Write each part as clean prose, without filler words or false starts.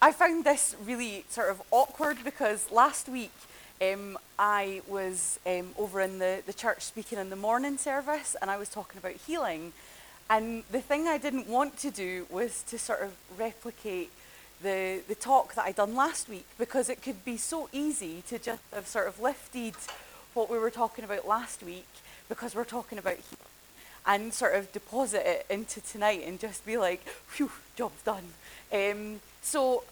I found this really sort of awkward because last week I was over in the church speaking in the morning service, and I was talking about healing. And the thing I didn't want to do was to sort of replicate the talk that I done last week, because it could be so easy to just have sort of lifted what we were talking about last week, because we're talking about healing, and sort of deposit it into tonight and just be like, phew, job's done. So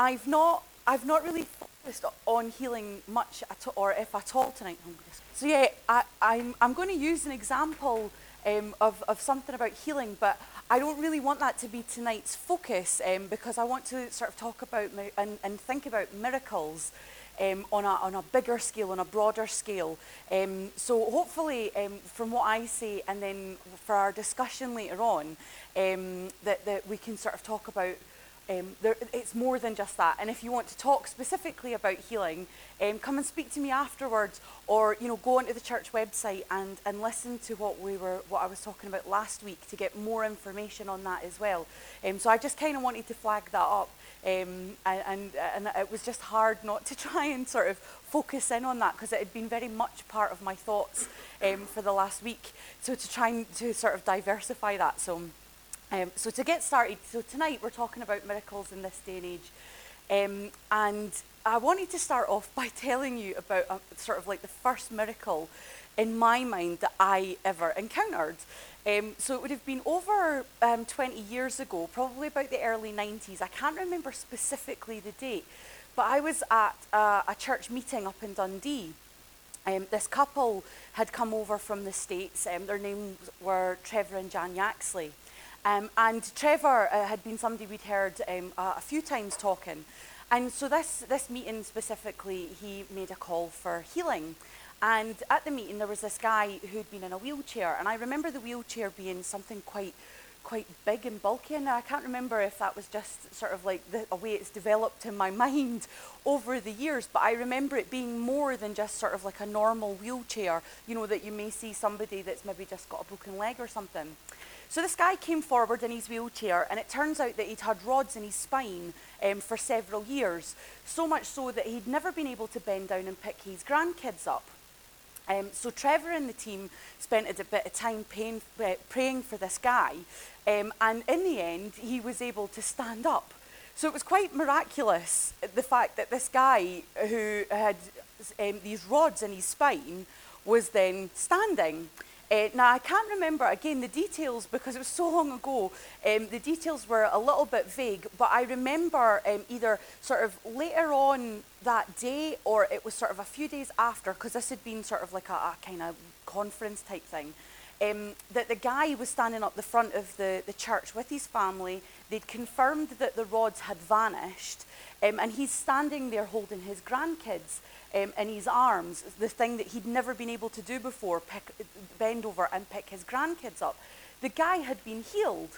I've not really focused on healing much or if at all tonight. So yeah, I'm going to use an example of something about healing, but I don't really want that to be tonight's focus, because I want to sort of talk about and think about miracles on a bigger scale, on a broader scale. So hopefully, from what I say, and then for our discussion later on, that we can sort of talk about it's more than just that. And if you want to talk specifically about healing, come and speak to me afterwards, or go onto the church website and listen to what I was talking about last week to get more information on that as well. So I just kind of wanted to flag that up, and it was just hard not to try and sort of focus in on that, because it had been very much part of my thoughts for the last week. So to try and to sort of diversify that. So to get started, so tonight we're talking about miracles in this day and age. And I wanted to start off by telling you about sort of like the first miracle in my mind that I ever encountered. So it would have been over 20 years ago, probably about the early 90s. I can't remember specifically the date, but I was at a church meeting up in Dundee. This couple had come over from the States. Their names were Trevor and Jan Yaxley. And Trevor had been somebody we'd heard a few times talking. And so this meeting specifically, he made a call for healing. And at the meeting, there was this guy who'd been in a wheelchair. And I remember the wheelchair being something quite big and bulky. And I can't remember if that was just sort of like a way it's developed in my mind over the years. But I remember it being more than just sort of like a normal wheelchair, that you may see somebody that's maybe just got a broken leg or something. So this guy came forward in his wheelchair, and it turns out that he'd had rods in his spine for several years, so much so that he'd never been able to bend down and pick his grandkids up. So Trevor and the team spent a bit of time praying for this guy, and in the end, he was able to stand up. So it was quite miraculous, the fact that this guy who had these rods in his spine was then standing. Now, I can't remember, again, the details, because it was so long ago. The details were a little bit vague, but I remember either sort of later on that day, or it was sort of a few days after, because this had been sort of like a kind of conference type thing, that the guy was standing up the front of the church with his family. They'd confirmed that the rods had vanished, and he's standing there holding his grandkids in his arms, the thing that he'd never been able to do before, bend over and pick his grandkids up. The guy had been healed.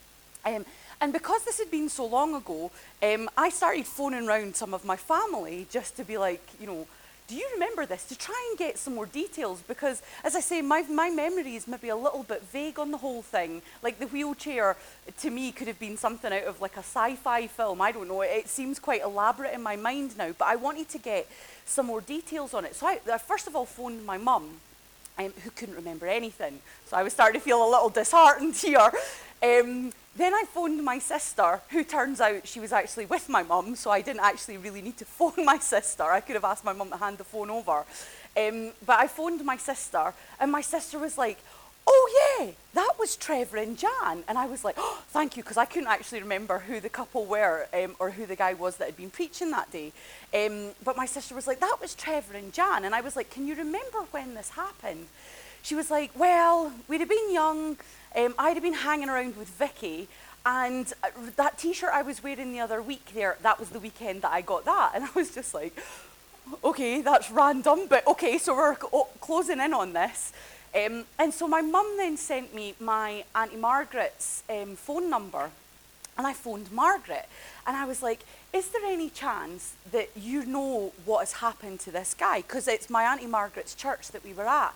And because this had been so long ago, I started phoning around some of my family just to be like, do you remember this? To try and get some more details, because, as I say, my memory is maybe a little bit vague on the whole thing. Like the wheelchair, to me, could have been something out of like a sci-fi film. I don't know. It seems quite elaborate in my mind now, but I wanted to get some more details on it. So I first of all phoned my mum, who couldn't remember anything. So I was starting to feel a little disheartened here. Then I phoned my sister, who turns out she was actually with my mum, so I didn't actually really need to phone my sister. I could have asked my mum to hand the phone over. But I phoned my sister, and my sister was like, oh yeah, that was Trevor and Jan. And I was like, oh, thank you, because I couldn't actually remember who the couple were, or who the guy was that had been preaching that day. But my sister was like, that was Trevor and Jan. And I was like, can you remember when this happened? She was like, well, we'd have been young. I'd have been hanging around with Vicky, and that t-shirt I was wearing the other week there, that was the weekend that I got that. And I was just like, okay, that's random, but okay, so we're closing in on this. And so my mum then sent me my Auntie Margaret's phone number, and I phoned Margaret, and I was like, is there any chance that you know what has happened to this guy? Because it's my Auntie Margaret's church that we were at.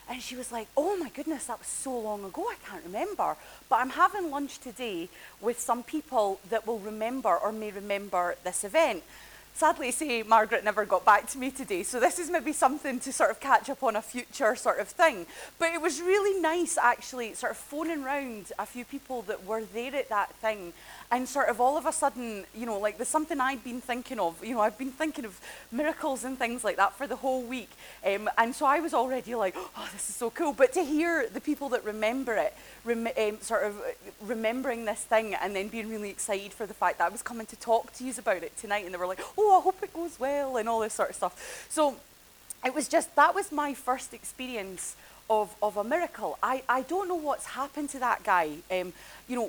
And she was like, oh my goodness, that was so long ago, I can't remember. But I'm having lunch today with some people that will remember or may remember this event. Sadly, say Margaret never got back to me today, so this is maybe something to sort of catch up on a future sort of thing. But it was really nice, actually, sort of phoning round a few people that were there at that thing, and sort of all of a sudden, you know, like there's something I'd been thinking of. You know, I've been thinking of miracles and things like that for the whole week, and so I was already like, oh, this is so cool. But to hear the people that remember it, sort of remembering this thing, and then being really excited for the fact that I was coming to talk to you about it tonight, and they were like, oh, I hope it goes well, and all this sort of stuff. So it was just, that was my first experience of a miracle. I don't know what's happened to that guy. You know,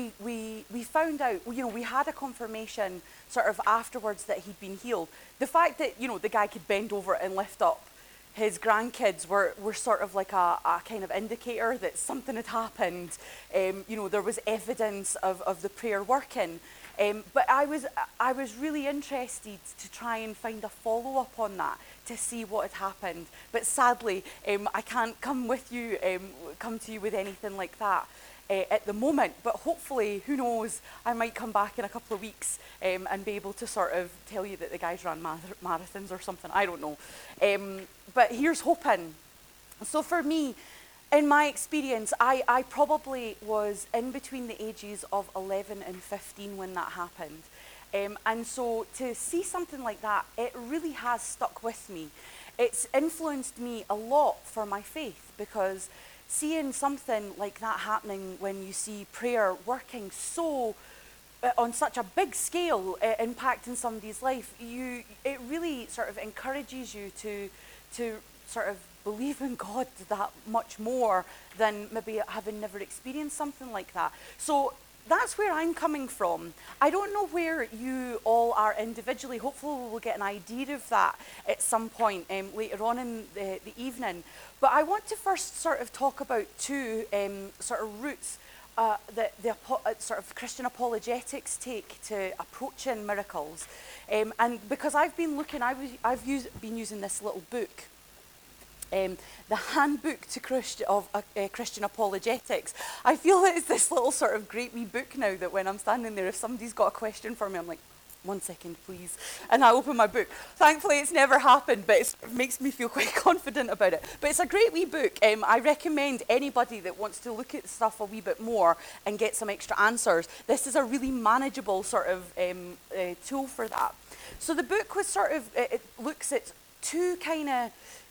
we found out, you know, we had a confirmation sort of afterwards that he'd been healed. The fact that, you know, the guy could bend over and lift up his grandkids were sort of like a kind of indicator that something had happened. You know, there was evidence of the prayer working. But I was really interested to try and find a follow-up on that, to see what had happened. But sadly, I can't come to you with anything like that at the moment. But hopefully, who knows, I might come back in a couple of weeks and be able to sort of tell you that the guys ran marathons or something. I don't know. But here's hoping. So for me, in my experience, I probably was in between the ages of 11 and 15 when that happened. And so to see something like that, it really has stuck with me. It's influenced me a lot for my faith, because seeing something like that happening when you see prayer working so on such a big scale, impacting somebody's life, it really sort of encourages you to sort of believe in God that much more than maybe having never experienced something like that. So that's where I'm coming from. I don't know where you all are individually. Hopefully we'll get an idea of that at some point later on in the evening. But I want to first sort of talk about two sort of routes that the sort of Christian apologetics take to approaching miracles. And because I've been looking, been using this little book, the Handbook to Christian Apologetics. I feel that it's this little sort of great wee book now that when I'm standing there, if somebody's got a question for me, I'm like, 1 second, please. And I open my book. Thankfully, it's never happened, but it makes me feel quite confident about it. But it's a great wee book. I recommend anybody that wants to look at stuff a wee bit more and get some extra answers. This is a really manageable sort of tool for that. So the book was sort of, it looks at two kind of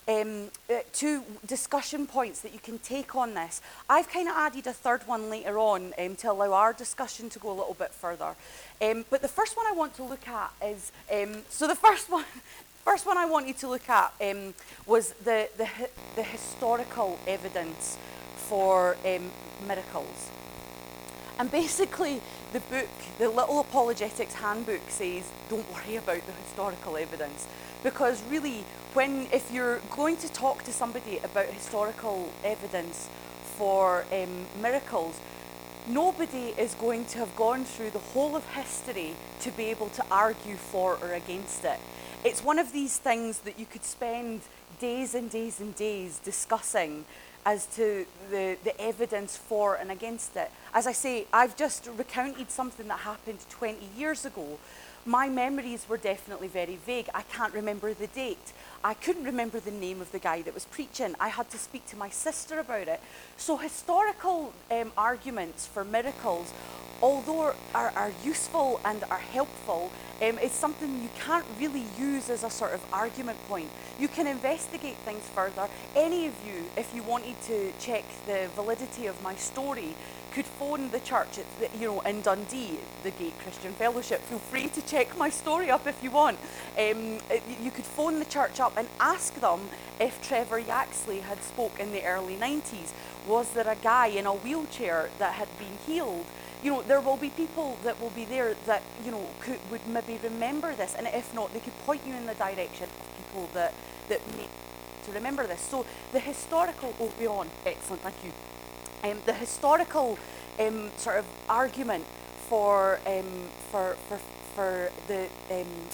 two discussion points that you can take on this. I've kind of added a third one later on to allow our discussion to go a little bit further. But the first one I want to look at is, so the first one I wanted to look at was the historical evidence for miracles. And basically, the book, the little apologetics handbook says, don't worry about the historical evidence. Because really, if you're going to talk to somebody about historical evidence for miracles, nobody is going to have gone through the whole of history to be able to argue for or against it. It's one of these things that you could spend days and days and days discussing as to the evidence for and against it. As I say, I've just recounted something that happened 20 years ago. My memories were definitely very vague. I can't remember the date. I couldn't remember the name of the guy that was preaching. I had to speak to my sister about it. So historical arguments for miracles, although are useful and are helpful, it's something you can't really use as a sort of argument point. You can investigate things further. Any of you, if you wanted to check the validity of my story, could phone the church in Dundee, the Gate Christian Fellowship. Feel free to check my story up if you want. You could phone the church up and ask them if Trevor Yaxley had spoke in the early 90s. Was there a guy in a wheelchair that had been healed? You know, there will be people that will be there that, you know, would maybe remember this, and if not, they could point you in the direction of people that may to remember this. So the historical, beyond, excellent, thank you. The historical sort of argument for the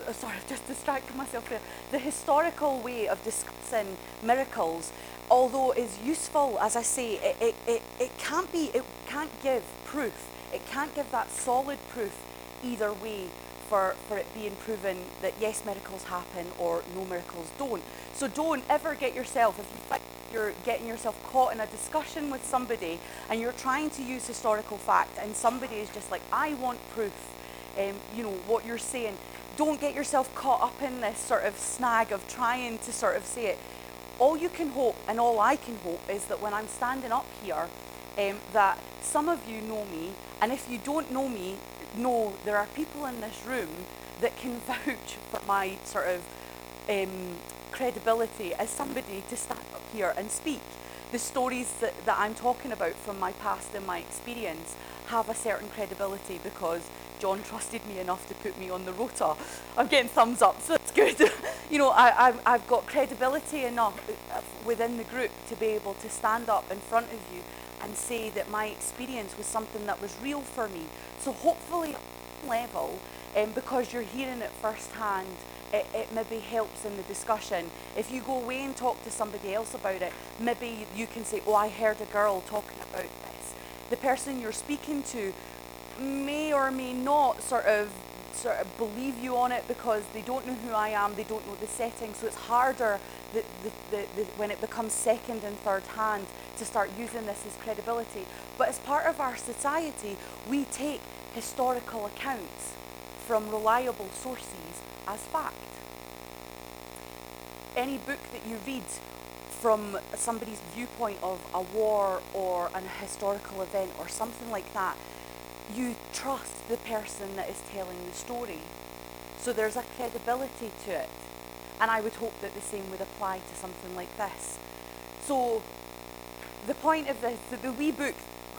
sorry, I've just distracted myself there. The historical way of discussing miracles, although is useful, as I say, it can't give proof. It can't give that solid proof either way for it being proven that yes, miracles happen or no, miracles don't. So don't ever get yourself, if you think you're getting yourself caught in a discussion with somebody and you're trying to use historical fact and somebody is just like, I want proof, what you're saying, don't get yourself caught up in this sort of snag of trying to sort of say it. All you can hope, and all I can hope, is that when I'm standing up here, that some of you know me, and if you don't know me, know there are people in this room that can vouch for my sort of credibility as somebody to stand up here and speak. The stories that I'm talking about from my past and my experience have a certain credibility because John trusted me enough to put me on the rota. I'm getting thumbs up, so it's good. I've got credibility enough within the group to be able to stand up in front of you and say that my experience was something that was real for me. So hopefully, on level, because you're hearing it firsthand, it maybe helps in the discussion. If you go away and talk to somebody else about it, maybe you can say, oh, I heard a girl talking about this. The person you're speaking to may or may not sort of believe you on it because they don't know who I am, they don't know the setting, so it's harder when it becomes second and third hand to start using this as credibility. But as part of our society, we take historical accounts from reliable sources as fact. Any book that you read from somebody's viewpoint of a war or an historical event or something like that, you trust the person that is telling the story. So there's a credibility to it. And I would hope that the same would apply to something like this. So the point of the wee book,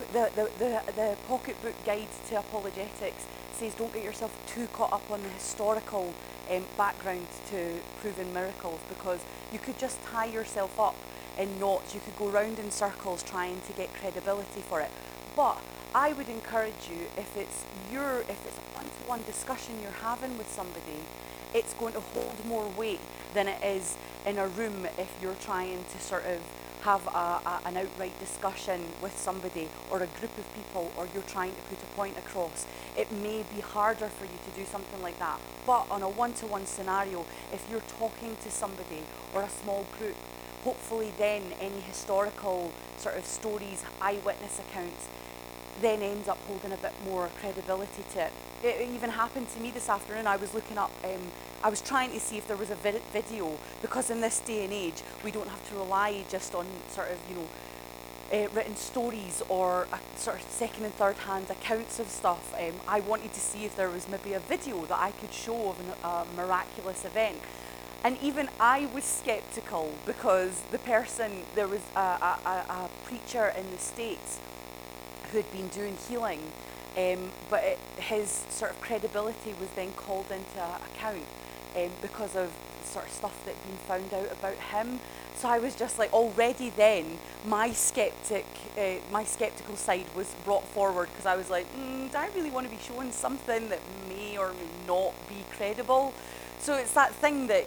the pocket book guide to apologetics says don't get yourself too caught up on the historical background to proving miracles, because you could just tie yourself up in knots. You could go round in circles trying to get credibility for it. But I would encourage you, if it's a one-to-one discussion you're having with somebody, it's going to hold more weight than it is in a room if you're trying to sort of have an outright discussion with somebody or a group of people, or you're trying to put a point across. It may be harder for you to do something like that. But on a one-to-one scenario, if you're talking to somebody or a small group, hopefully then any historical sort of stories, eyewitness accounts, then ends up holding a bit more credibility to it. It even happened to me this afternoon. I was looking up, I was trying to see if there was a video, because in this day and age, we don't have to rely just on sort of, written stories or sort of second and third hand accounts of stuff. I wanted to see if there was maybe a video that I could show of a miraculous event. And even I was skeptical, because there was a preacher in the States who had been doing healing, but his sort of credibility was then called into account because of sort of stuff that had been found out about him. So I was just like, already then my skeptical side was brought forward, because I was like, do I really want to be showing something that may or may not be credible? So it's that thing that,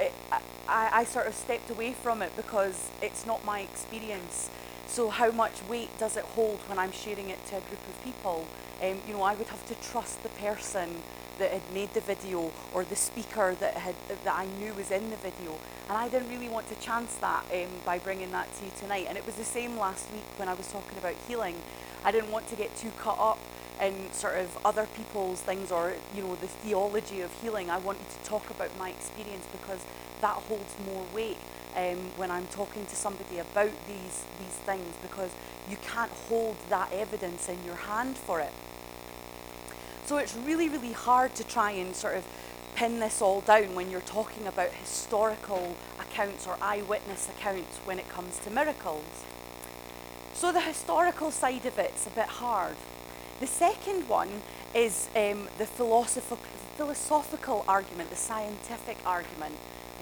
I sort of stepped away from it because it's not my experience. So how much weight does it hold when I'm sharing it to a group of people? I would have to trust the person that had made the video, or the speaker that I knew was in the video. And I didn't really want to chance that by bringing that to you tonight. And it was the same last week when I was talking about healing. I didn't want to get too caught up in sort of other people's things, or the theology of healing. I wanted to talk about my experience, because that holds more weight when I'm talking to somebody about these things, because you can't hold that evidence in your hand for it. So it's really, really hard to try and sort of pin this all down when you're talking about historical accounts or eyewitness accounts when it comes to miracles. So the historical side of it's a bit hard. The second one is the philosophical argument, the scientific argument.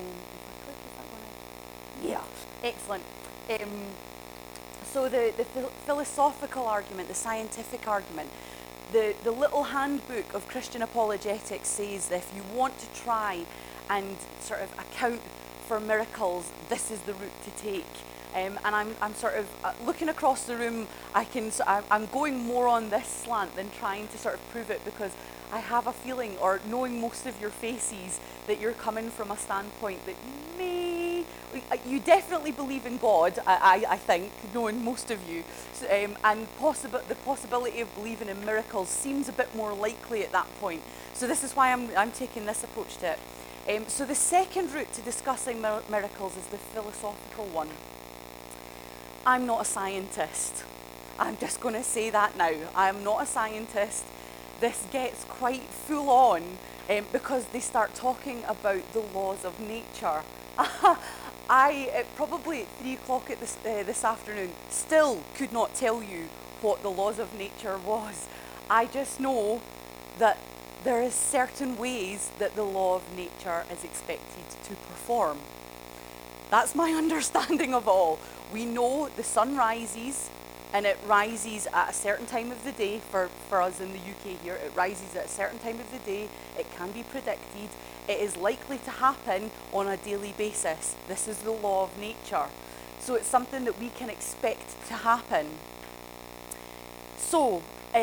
Yeah, excellent. So the philosophical argument, the scientific argument, The little handbook of Christian apologetics says that if you want to try and sort of account for miracles, this is the route to take. And I'm sort of looking across the room, I'm going more on this slant than trying to sort of prove it, because I have a feeling, or knowing most of your faces, that you're coming from a standpoint that you definitely believe in God, I think, knowing most of you, and the possibility of believing in miracles seems a bit more likely at that point. So this is why I'm taking this approach to it. So the second route to discussing miracles is the philosophical one. I'm not a scientist. I'm just going to say that now. I am not a scientist. This gets quite full on because they start talking about the laws of nature. I probably at 3 o'clock at this afternoon still could not tell you what the laws of nature was. I just know that there is certain ways that the law of nature is expected to perform. That's my understanding of all. We know the sun rises, and it rises at a certain time of the day. For us in the UK here, it rises at a certain time of the day. It can be predicted. It is likely to happen on a daily basis. This is the law of nature. So it's something that we can expect to happen. So,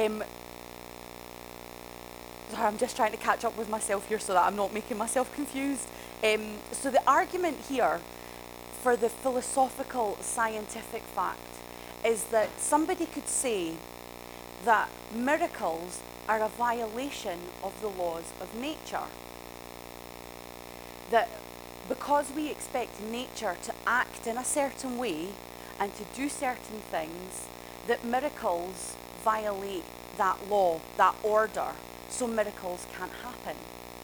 I'm just trying to catch up with myself here so that I'm not making myself confused. So the argument here for the philosophical scientific fact is that somebody could say that miracles are a violation of the laws of nature. That because we expect nature to act in a certain way and to do certain things, that miracles violate that law, that order, so miracles can't happen.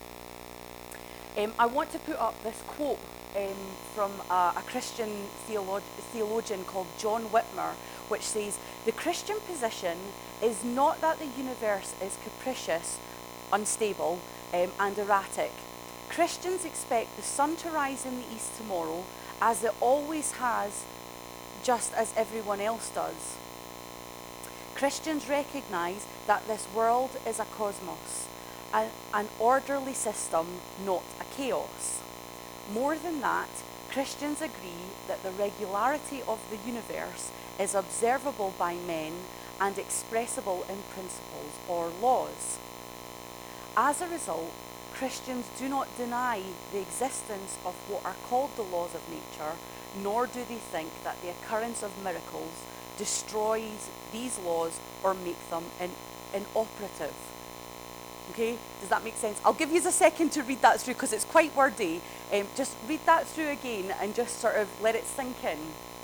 I want to put up this quote from a Christian theologian called John Whitmer, which says, "The Christian position is not that the universe is capricious, unstable, and erratic. Christians expect the sun to rise in the east tomorrow, as it always has, just as everyone else does. Christians recognize that this world is a cosmos, an orderly system, not a chaos. More than that, Christians agree that the regularity of the universe is observable by men and expressible in principles or laws. As a result, Christians do not deny the existence of what are called the laws of nature, nor do they think that the occurrence of miracles destroys these laws or make them inoperative." Okay, does that make sense? I'll give you a second to read that through because it's quite wordy. Just read that through again and just sort of let it sink in.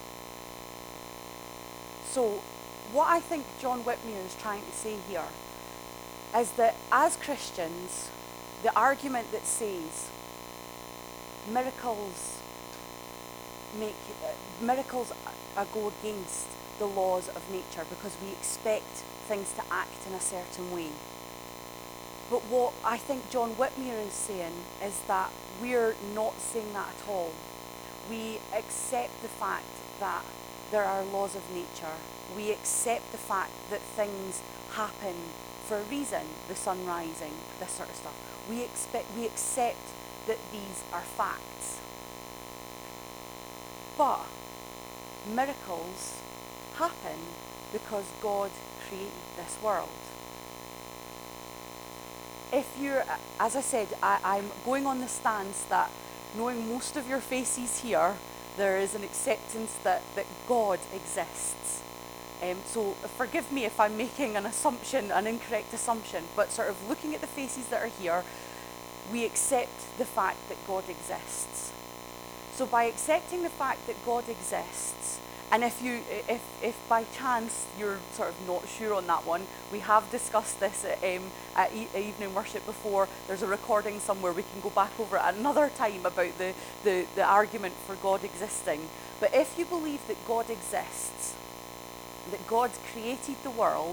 So what I think John Whitmer is trying to say here is that as Christians, the argument that says miracles go against the laws of nature because we expect things to act in a certain way. But what I think John Whitmer is saying is that we're not saying that at all. We accept the fact that there are laws of nature. We accept the fact that things happen for a reason, the sun rising, this sort of stuff. We accept that these are facts. But miracles happen because God created this world. If you're, as I said, I'm going on the stance that knowing most of your faces here, there is an acceptance that God exists. So forgive me if I'm making an assumption, an incorrect assumption, but sort of looking at the faces that are here, we accept the fact that God exists. So by accepting the fact that God exists, and if by chance you're sort of not sure on that one, we have discussed this at evening worship before. There's a recording somewhere, we can go back over it at another time about the argument for God existing. But if you believe that God exists, that God created the world,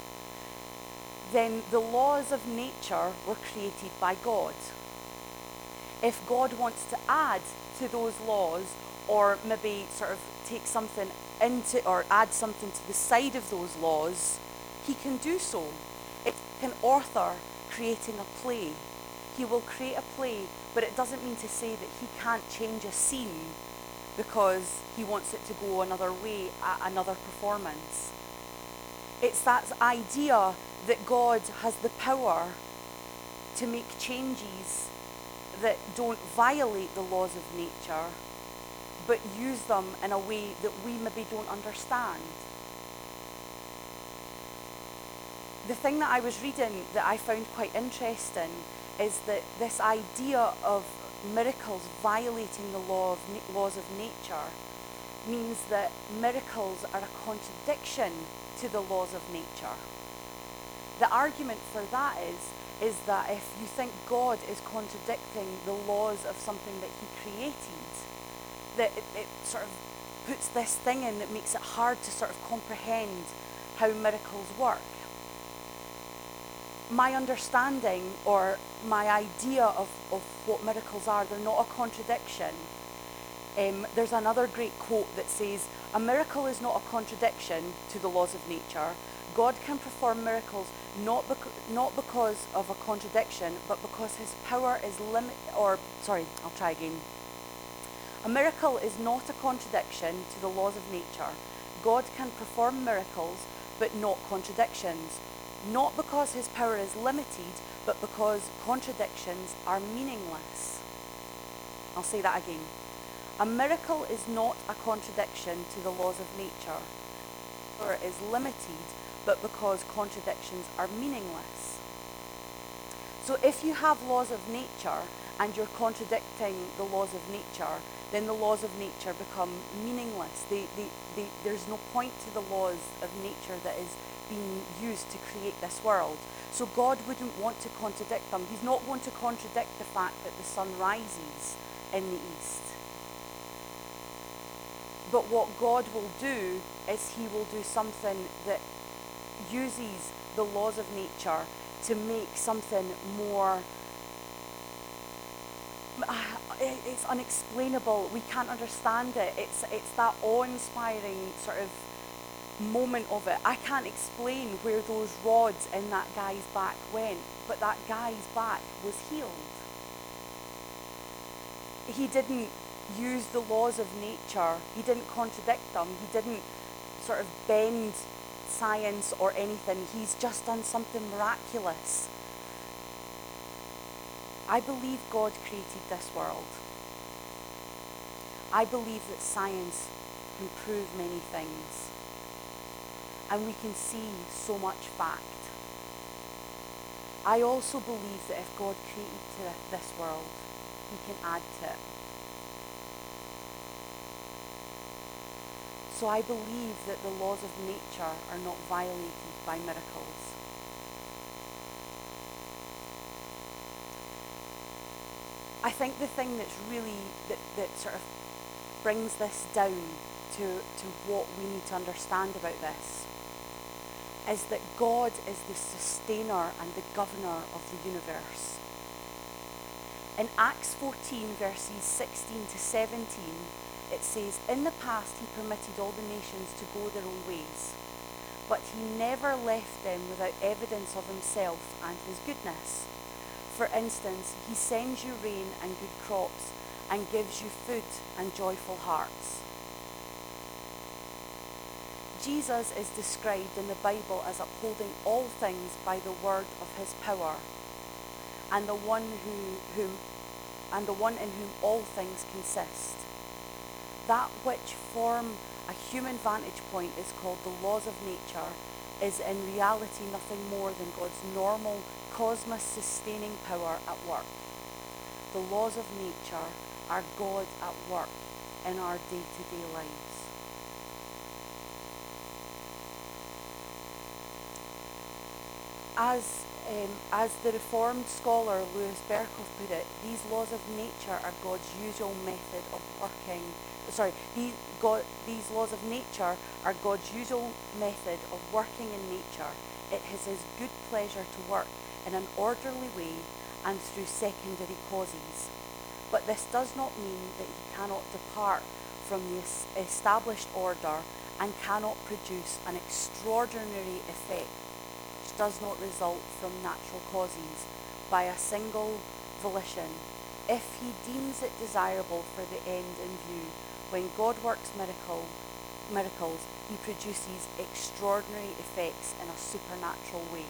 then the laws of nature were created by God. If God wants to add to those laws, or maybe sort of take something into, or add something to the side of those laws, he can do so. It's like an author creating a play. He will create a play, but it doesn't mean to say that he can't change a scene because he wants it to go another way at another performance. It's that idea that God has the power to make changes that don't violate the laws of nature, but use them in a way that we maybe don't understand. The thing that I was reading that I found quite interesting is that this idea of miracles violating the laws of nature means that miracles are a contradiction to the laws of nature. The argument for that is that if you think God is contradicting the laws of something that he created, that it sort of puts this thing in that makes it hard to sort of comprehend how miracles work. My understanding or my idea of what miracles are, they're not a contradiction. There's another great quote that says, "A miracle is not a contradiction to the laws of nature. God can perform miracles not because of a contradiction, but because his power is I'll try again. A miracle is not a contradiction to the laws of nature. God can perform miracles, but not contradictions. Not because his power is limited, but because contradictions are meaningless." I'll say that again. A miracle is not a contradiction to the laws of nature. Power is limited, but because contradictions are meaningless. So if you have laws of nature and you're contradicting the laws of nature, then the laws of nature become meaningless. There's no point to the laws of nature that is being used to create this world. So God wouldn't want to contradict them. He's not going to contradict the fact that the sun rises in the east. But what God will do is he will do something that uses the laws of nature to make something more, it's unexplainable. We can't understand it. It's that awe-inspiring sort of moment of it. I can't explain where those rods in that guy's back went, but that guy's back was healed. He didn't use the laws of nature. He didn't contradict them. He didn't sort of bend science or anything. He's just done something miraculous. I believe God created this world. I believe that science can prove many things. And we can see so much fact. I also believe that if God created this world, he can add to it. So I believe that the laws of nature are not violated by miracles. I think the thing that's really, that sort of brings this down to what we need to understand about this is that God is the sustainer and the governor of the universe. In Acts 14 verses 16 to 17, it says, "In the past he permitted all the nations to go their own ways, but he never left them without evidence of himself and his goodness. For instance, he sends you rain and good crops and gives you food and joyful hearts." Jesus is described in the Bible as upholding all things by the word of his power, and the one in whom all things consist. That which form a human vantage point is called the laws of nature is in reality nothing more than God's normal cosmos sustaining power at work. The laws of nature are God at work in our day-to-day lives. As the Reformed scholar Louis Berkhoff put it, these laws of nature are God's usual method of working. These laws of nature are God's usual method of working in nature. It is his good pleasure to work in an orderly way and through secondary causes. But this does not mean that he cannot depart from the established order and cannot produce an extraordinary effect which does not result from natural causes by a single volition, if he deems it desirable for the end in view. When God works miracles, he produces extraordinary effects in a supernatural way.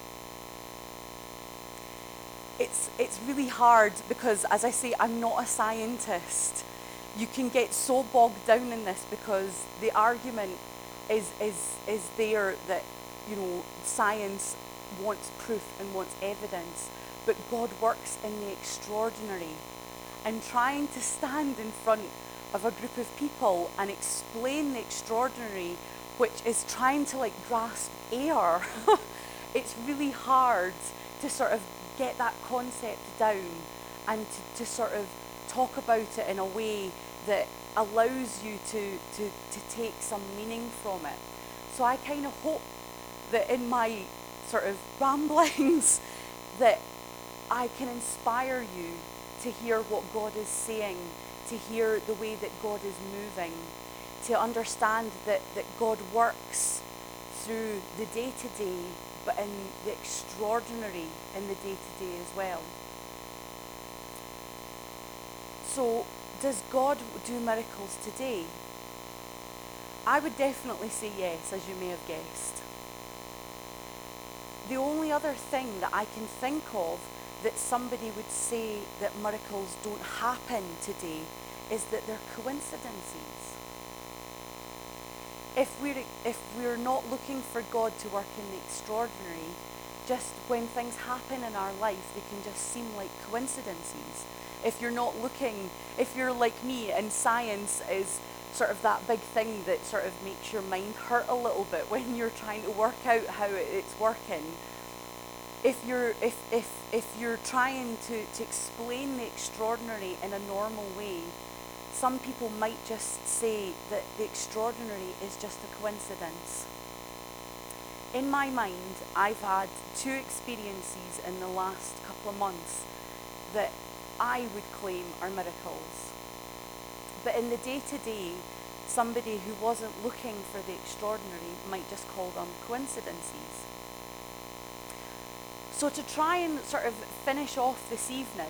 It's really hard because, as I say, I'm not a scientist. You can get so bogged down in this because the argument is there that, science wants proof and wants evidence, but God works in the extraordinary. And trying to stand in front of a group of people and explain the extraordinary, which is trying to grasp air, it's really hard to sort of get that concept down and to sort of talk about it in a way that allows you to take some meaning from it. So I kind of hope that in my sort of ramblings that I can inspire you to hear what God is saying, to hear the way that God is moving, to understand that God works through the day-to-day, but in the extraordinary in the day-to-day as well. So, does God do miracles today? I would definitely say yes, as you may have guessed. The only other thing that I can think of that somebody would say that miracles don't happen today is that they're coincidences. If we're not looking for God to work in the extraordinary, just when things happen in our life, they can just seem like coincidences. If you're not looking, if you're like me and science is sort of that big thing that sort of makes your mind hurt a little bit when you're trying to work out how it's working. If you're trying to explain the extraordinary in a normal way, some people might just say that the extraordinary is just a coincidence. In my mind, I've had 2 experiences in the last couple of months that I would claim are miracles. But in the day-to-day, somebody who wasn't looking for the extraordinary might just call them coincidences. So to try and sort of finish off this evening,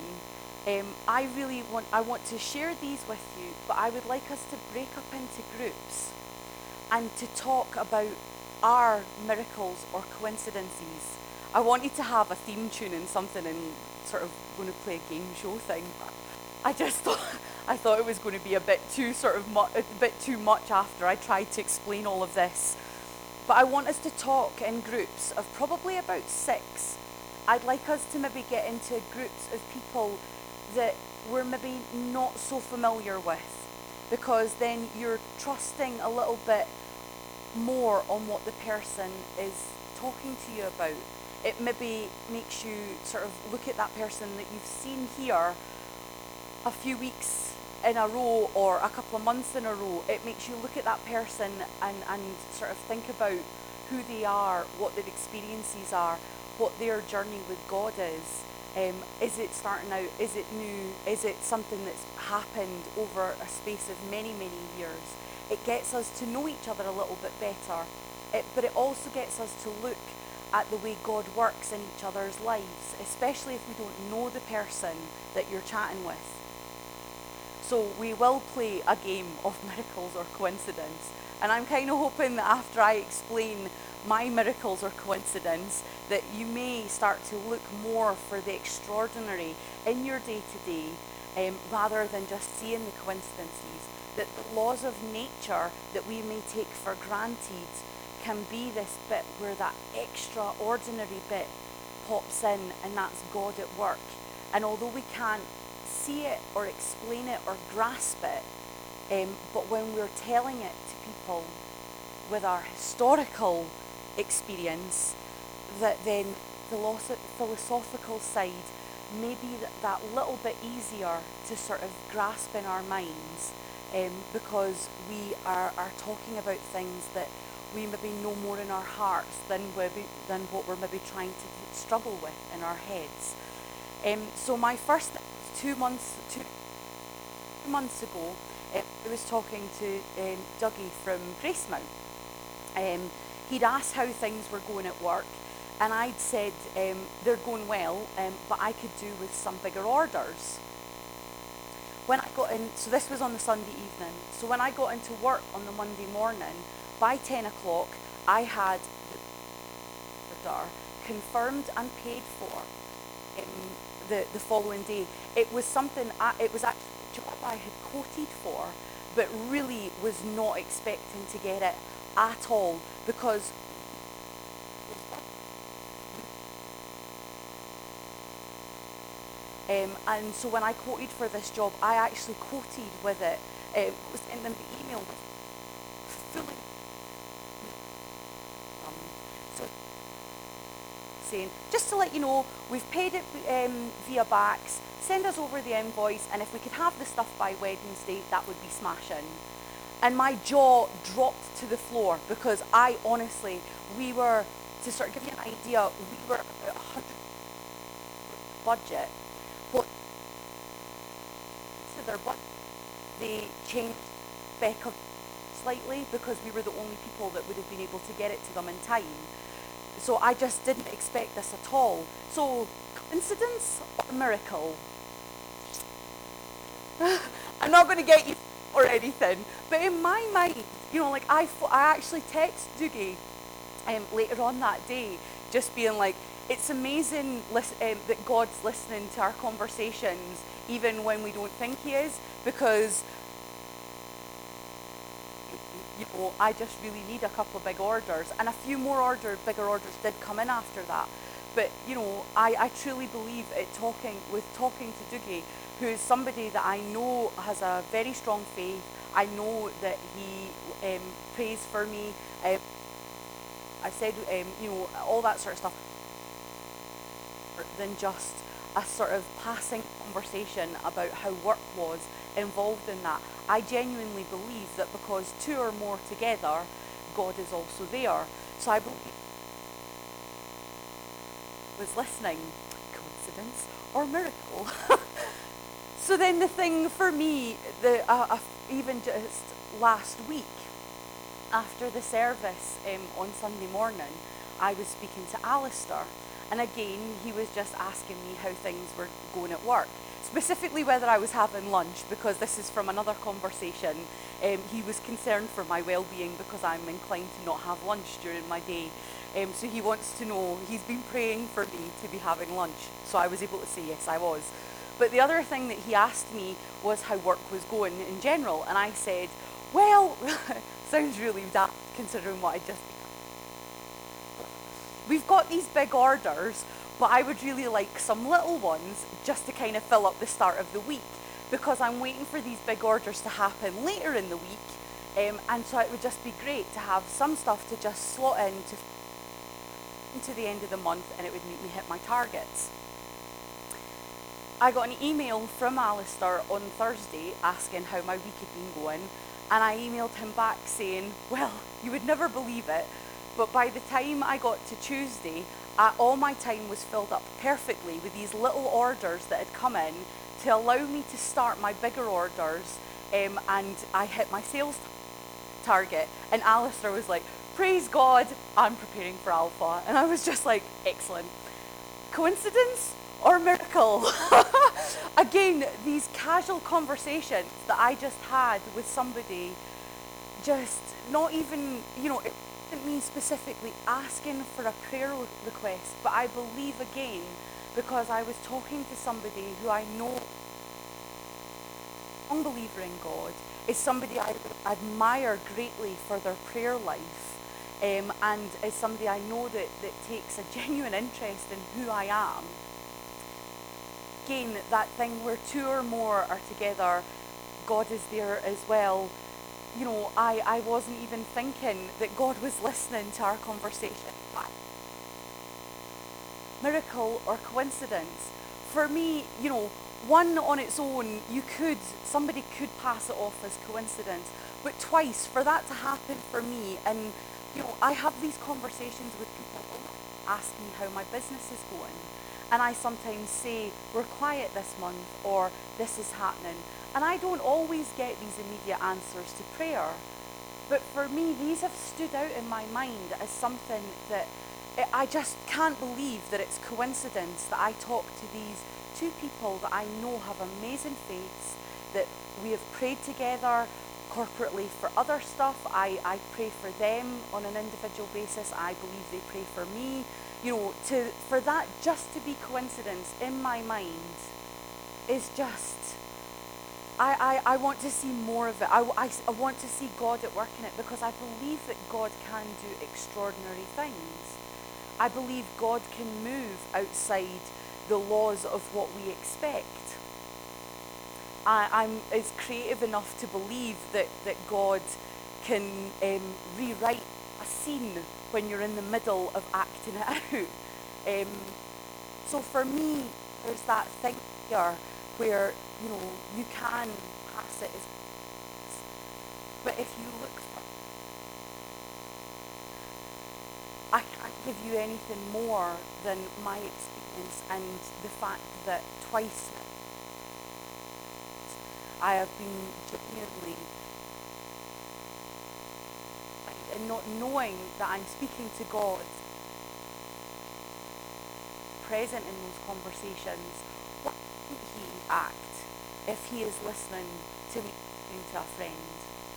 I want to share these with you, but I would like us to break up into groups and to talk about our miracles or coincidences. I wanted to have a theme tune and something and sort of going to play a game show thing. I thought it was going to be a bit too much after I tried to explain all of this. But I want us to talk in groups of probably about 6. I'd like us to maybe get into groups of people that we're maybe not so familiar with, because then you're trusting a little bit more on what the person is talking to you about. It maybe makes you sort of look at that person that you've seen here a few weeks in a row or a couple of months in a row. It makes you look at that person and sort of think about who they are, what their experiences are, what their journey with God is. Is it starting out? Is it new? Is it something that's happened over a space of many, many years? It gets us to know each other a little bit better, but it also gets us to look at the way God works in each other's lives, especially if we don't know the person that you're chatting with. So we will play a game of miracles or coincidence, and I'm kind of hoping that after I explain my miracles or coincidence, that you may start to look more for the extraordinary in your day-to-day, rather than just seeing the coincidences. That the laws of nature that we may take for granted can be this bit where that extraordinary bit pops in, and that's God at work. And although we can't see it or explain it or grasp it, but when we're telling it to people with our historical experience, that then the philosophical side may be that little bit easier to sort of grasp in our minds, because we are talking about things that we maybe know more in our hearts than what we're maybe trying to struggle with in our heads. So my first 2 months ago, I was talking to Dougie from Gracemount. He'd asked how things were going at work, and I'd said they're going well, but I could do with some bigger orders. When I got in, so this was on the Sunday evening, so when I got into work on the Monday morning, by 10 o'clock, I had the order confirmed and paid for the following day. It was something, it was actually a job I had quoted for, but really was not expecting to get it at all, because and so when I quoted for this job, I actually quoted with it, sent them the email fully so saying, just to let you know, we've paid it via Bax, send us over the invoice, and if we could have the stuff by Wednesday, that would be smashing. And my jaw dropped to the floor, because I honestly, we were, to sort of give you an idea, we were about 100 budget. What to their budget, they changed spec of slightly, because we were the only people that would have been able to get it to them in time. So I just didn't expect this at all. So, coincidence or miracle? I'm not going to get you or anything, but in my mind, you know, like I actually text Doogie later on that day, just being like, it's amazing that God's listening to our conversations, even when we don't think He is, because you know, I just really need a couple of big orders, and a few more bigger orders did come in after that. But you know, I truly believe it, talking to Doogie, who is somebody that I know has a very strong faith. I know that he prays for me. I said, you know, all that sort of stuff, than just a sort of passing conversation about how work was involved in that. I genuinely believe that because two or more together, God is also there. So I believe He was listening. Coincidence or miracle? So then the thing for me, even just last week, after the service on Sunday morning, I was speaking to Alistair. And again, he was just asking me how things were going at work, specifically whether I was having lunch, because this is from another conversation. He was concerned for my well-being because I'm inclined to not have lunch during my day. So he wants to know, he's been praying for me to be having lunch. So I was able to say yes, I was. But the other thing that he asked me was how work was going in general. And I said, well, sounds really daft considering what I just... We've got these big orders, but I would really like some little ones just to kind of fill up the start of the week, because I'm waiting for these big orders to happen later in the week. And so it would just be great to have some stuff to just slot into the end of the month, and it would make me hit my targets. I got an email from Alistair on Thursday asking how my week had been going, and I emailed him back saying, well, you would never believe it, but by the time I got to Tuesday, all my time was filled up perfectly with these little orders that had come in to allow me to start my bigger orders, and I hit my sales target. And Alistair was like, praise God, I'm preparing for Alpha. And I was just like, excellent. Coincidence or miracle? Again, these casual conversations that I just had with somebody, just not even, you know, it wasn't me specifically asking for a prayer request, but I believe again, because I was talking to somebody who I know, a believer in God, is somebody I admire greatly for their prayer life, and is somebody I know that takes a genuine interest in who I am. Again, that thing where two or more are together, God is there as well. You know, I wasn't even thinking that God was listening to our conversation. Miracle or coincidence? For me, you know, one on its own, somebody could pass it off as coincidence, but twice, for that to happen for me, and you know, I have these conversations with people who ask me how my business is going. And I sometimes say, we're quiet this month, or this is happening. And I don't always get these immediate answers to prayer. But for me, these have stood out in my mind as something that I just can't believe that it's coincidence that I talk to these two people that I know have amazing faiths, that we have prayed together corporately for other stuff. I pray for them on an individual basis. I believe they pray for me. You know, for that just to be coincidence in my mind is just, I want to see more of it. I want to see God at work in it, because I believe that God can do extraordinary things. I believe God can move outside the laws of what we expect. I'm as creative enough to believe that God can rewrite a scene when you're in the middle of acting it out. So for me, there's that thing here where, you know, you can pass it as, but if you look for, I can't give you anything more than my experience and the fact that twice I have been genuinely, and not knowing that I'm speaking to God, present in those conversations. Why wouldn't he act if he is listening to me speaking to a friend?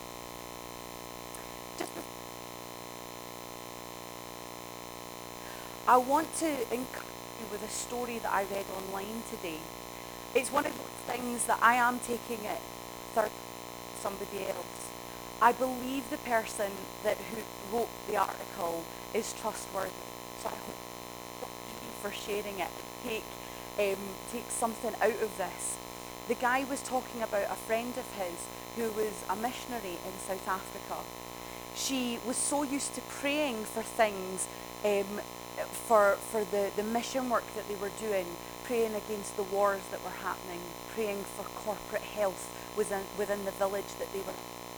I want to encourage you with a story that I read online today. It's one of those things that I am taking it third somebody else. I believe the person who wrote the article is trustworthy. So I hope you for sharing it. Take something out of this. The guy was talking about a friend of his who was a missionary in South Africa. She was so used to praying for things, for the mission work that they were doing, praying against the wars that were happening, praying for corporate health within the village that they were.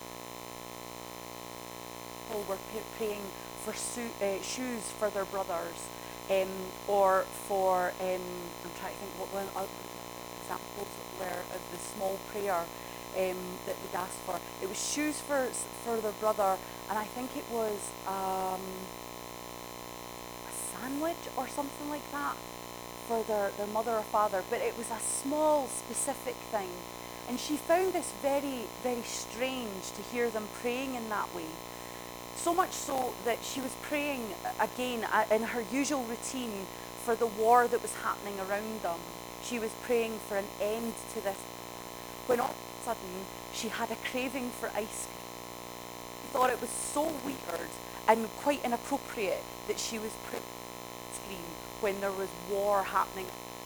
People were praying for shoes for their brothers, or for, I'm trying to think what one examples were of the small prayer that they'd asked for. It was shoes for their brother, and I think it was a sandwich or something like that for their mother or father, but it was a small specific thing. And she found this very, very strange to hear them praying in that way. So much so that she was praying again in her usual routine for the war that was happening around them. She was praying for an end to this, when all of a sudden she had a craving for ice cream. She thought it was so weird and quite inappropriate that she was praying for ice cream when there was war happening.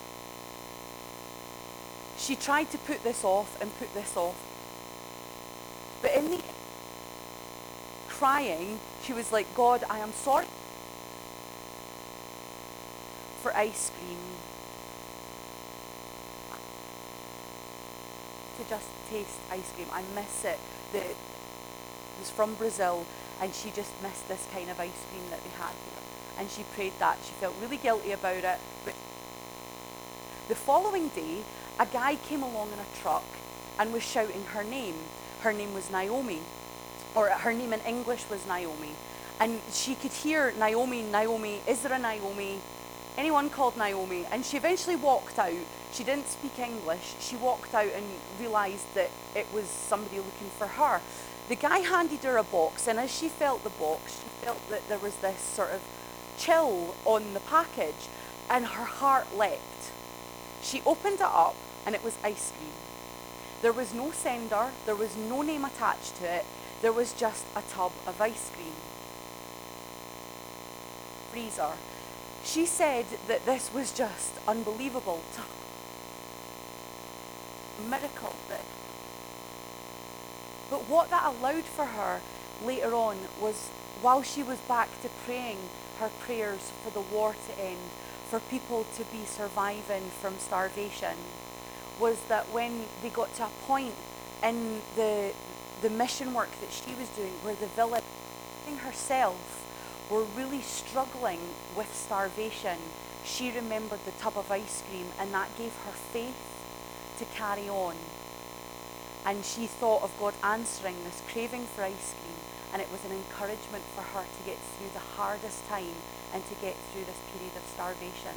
She tried to put this off and put this off. But in the end, crying, she was like, God, I am sorry for ice cream. To just taste ice cream. I miss it. It was from Brazil, and she just missed this kind of ice cream that they had here. And she prayed that. She felt really guilty about it. But the following day, a guy came along in a truck and was shouting her name. Her name was Naomi, or her name in English was Naomi. And she could hear Naomi, Naomi, is there a Naomi? Anyone called Naomi? And she eventually walked out. She didn't speak English. She walked out and realised that it was somebody looking for her. The guy handed her a box, and as she felt the box, she felt that there was this sort of chill on the package, and her heart leapt. She opened it up, and it was ice cream. There was no sender, there was no name attached to it, there was just a tub of ice cream. Freezer. She said that this was just unbelievable. Miracle. But what that allowed for her later on was, while she was back to praying her prayers for the war to end, for people to be surviving from starvation, was that when they got to a point in the mission work that she was doing where the village herself were really struggling with starvation, she remembered the tub of ice cream, and that gave her faith to carry on. And she thought of God answering this craving for ice cream, and it was an encouragement for her to get through the hardest time and to get through this period of starvation.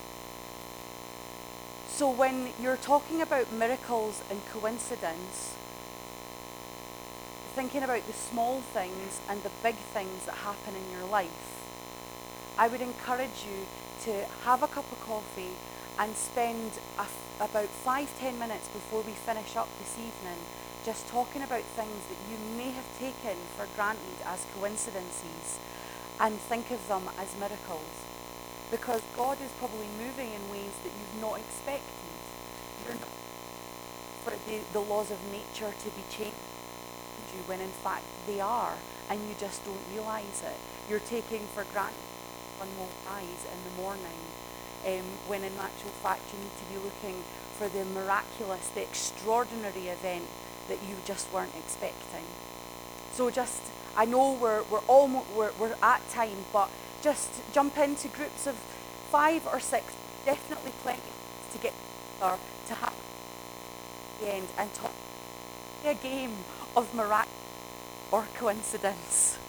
So when you're talking about miracles and coincidence, thinking about the small things and the big things that happen in your life, I would encourage you to have a cup of coffee and spend about 5-10 minutes before we finish up this evening just talking about things that you may have taken for granted as coincidences and think of them as miracles. Because God is probably moving in ways that you've not expected. You're not for the laws of nature to be changed you when in fact they are, and you just don't realise it. You're taking for granted sun will rise in the morning, when in actual fact you need to be looking for the miraculous, the extraordinary event that you just weren't expecting. So just, I know we're at time, but just jump into groups of 5 or 6, definitely plenty to get there, to have the end and talk a game of miraculous or coincidence.